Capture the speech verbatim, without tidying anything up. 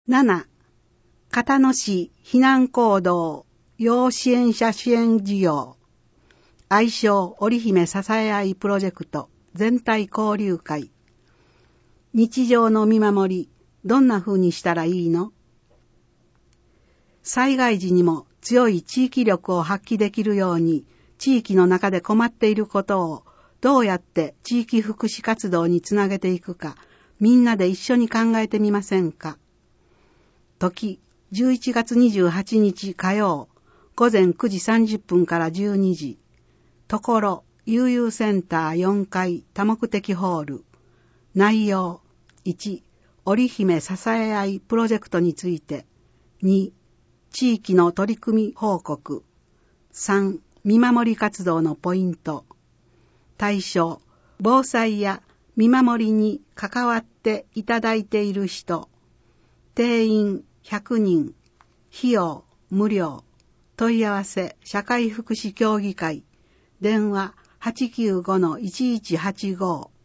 なな、片野市避難行動要支援者支援事業、愛称織姫支え合いプロジェクト全体交流会。日常の見守り、どんな風にしたらいいの？災害時にも強い地域力を発揮できるように、地域の中で困っていることをどうやって地域福祉活動につなげていくか、みんなで一緒に考えてみませんか。時、じゅういちがつにじゅうはちにち火曜、午前くじさんじゅっぷんからじゅうにじ。ところ、悠々センターよんかい多目的ホール。内容、いち、織姫支え合いプロジェクトについて。に、地域の取り組み報告。さん、見守り活動のポイント。対象、防災や見守りに関わっていただいている人。定員ひゃくにん。費用無料。問い合わせ社会福祉協議会。電話 はちきゅうごのいちいちはちご。